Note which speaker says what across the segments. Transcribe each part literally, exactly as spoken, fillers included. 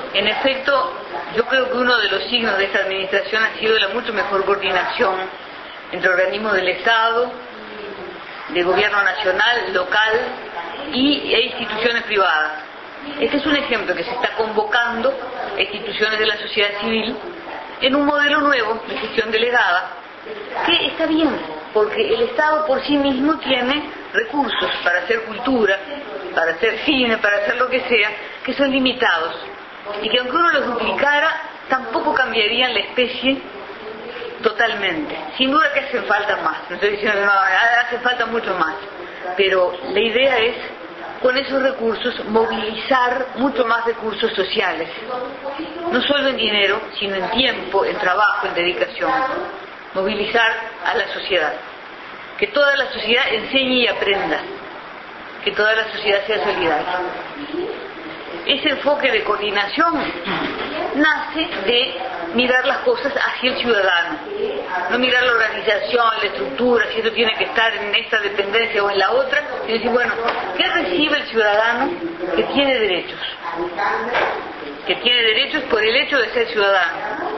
Speaker 1: En efecto, yo creo que uno de los signos de esta administración ha sido la mucho mejor coordinación entre organismos del Estado, de gobierno nacional, local y, e instituciones privadas. Este es un ejemplo que se está convocando a instituciones de la sociedad civil en un modelo nuevo de gestión delegada, que está bien, porque el Estado por sí mismo tiene recursos para hacer cultura, para hacer cine, para hacer lo que sea, que son limitados, y que aunque uno los duplicara, tampoco cambiarían la especie totalmente. Sin duda que hacen falta más, no estoy diciendo que no, hace falta mucho más, pero la idea es, con esos recursos, movilizar mucho más recursos sociales, no solo en dinero, sino en tiempo, en trabajo, en dedicación, movilizar a la sociedad, que toda la sociedad enseñe y aprenda, que toda la sociedad sea solidaria. Ese enfoque de coordinación nace de mirar las cosas hacia el ciudadano, no mirar la organización, la estructura, si esto tiene que estar en esta dependencia o en la otra, sino decir, bueno, ¿qué recibe el ciudadano que tiene derechos? Que tiene derechos por el hecho de ser ciudadano.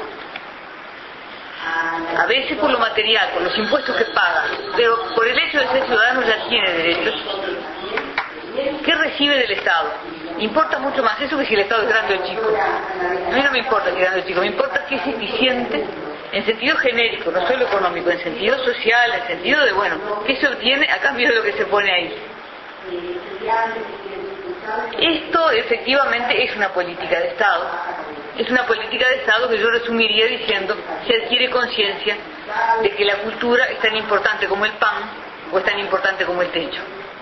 Speaker 1: A veces por lo material, por los impuestos que paga, pero por el hecho de ser ciudadano ya tiene derechos. ¿Qué recibe del Estado? Importa mucho más eso que si el Estado es grande o chico. A mí no me importa si es grande o chico, me importa que es eficiente en sentido genérico, no solo económico, en sentido social, en sentido de, bueno, ¿qué se obtiene a cambio de lo que se pone ahí? Esto efectivamente es una política de Estado. Es una política de Estado que yo resumiría diciendo, se adquiere conciencia de que la cultura es tan importante como el pan o es tan importante como el techo,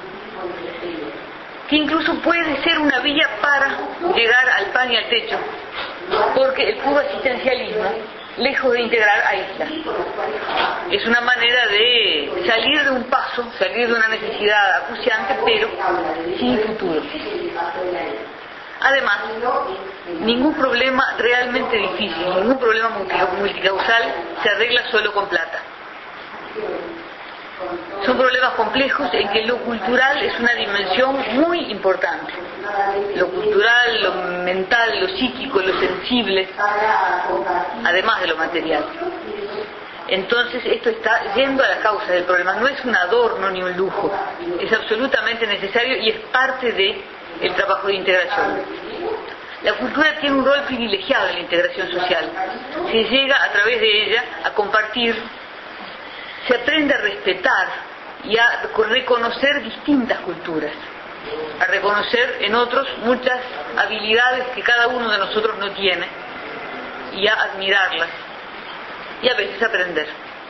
Speaker 1: que incluso puede ser una vía para llegar al pan y al techo, porque el puro asistencialismo, lejos de integrar, aísla. Es una manera de salir de un paso, salir de una necesidad acuciante, pero sin futuro. Además, ningún problema realmente difícil, ningún problema multicausal se arregla solo con plata. Son problemas complejos en que lo cultural es una dimensión muy importante. Lo cultural, lo mental, lo psíquico, lo sensible, además de lo material. Entonces esto está yendo a la causa del problema, no es un adorno ni un lujo, es absolutamente necesario y es parte del trabajo de integración. La cultura tiene un rol privilegiado en la integración social. Se llega a través de ella a compartir, se aprende a respetar y a reconocer distintas culturas, a reconocer en otros muchas habilidades que cada uno de nosotros no tiene y a admirarlas y a veces aprender.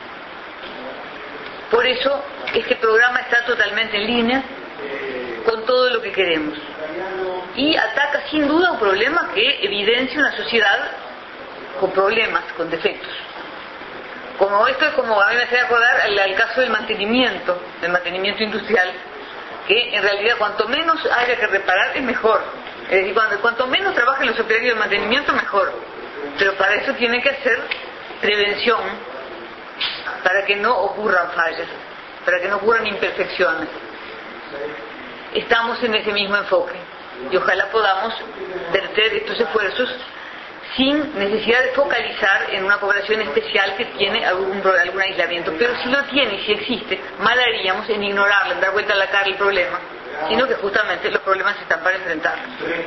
Speaker 1: Por eso este programa está totalmente en línea con todo lo que queremos y ataca sin duda un problema que evidencia una sociedad con problemas, con defectos. Como esto es como, a mí me hace acordar al, al caso del mantenimiento, del mantenimiento industrial, que en realidad cuanto menos haya que reparar es mejor. Es decir, cuando, cuanto menos trabajen los operarios de mantenimiento mejor. Pero para eso tiene que hacer prevención, para que no ocurran fallas, para que no ocurran imperfecciones. Estamos en ese mismo enfoque y ojalá podamos verter estos esfuerzos sin necesidad de focalizar en una población especial que tiene algún, algún aislamiento, pero si lo tiene y si existe, mal haríamos en ignorarlo, en dar vuelta a la cara el problema, sino que justamente los problemas están para enfrentarlos.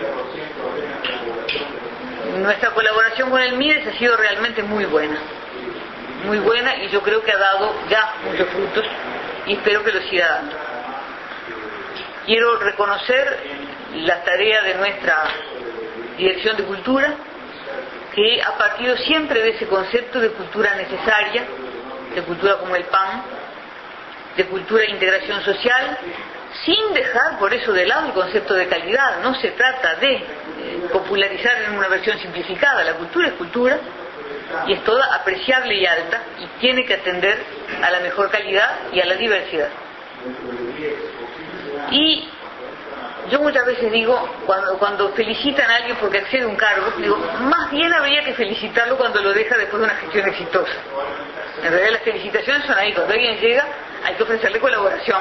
Speaker 1: Nuestra colaboración con el MIDES ha sido realmente muy buena, muy buena y yo creo que ha dado ya muchos frutos y espero que lo siga dando. Quiero reconocer la tarea de nuestra Dirección de Cultura, que ha partido siempre de ese concepto de cultura necesaria, de cultura como el pan, de cultura de integración social, sin dejar por eso de lado el concepto de calidad. No se trata de eh, popularizar en una versión simplificada. La cultura es cultura y es toda apreciable y alta y tiene que atender a la mejor calidad y a la diversidad. Y yo muchas veces digo, cuando, cuando felicitan a alguien porque accede a un cargo, digo, más bien habría que felicitarlo cuando lo deja después de una gestión exitosa. En realidad las felicitaciones son ahí, cuando alguien llega hay que ofrecerle colaboración.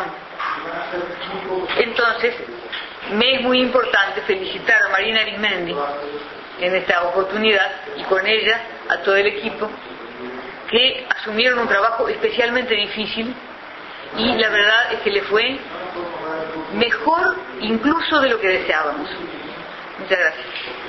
Speaker 1: Entonces, me es muy importante felicitar a Marina Arismendi, en esta oportunidad y con ella a todo el equipo que asumieron un trabajo especialmente difícil y la verdad es que le fue mejor incluso de lo que deseábamos. Muchas gracias.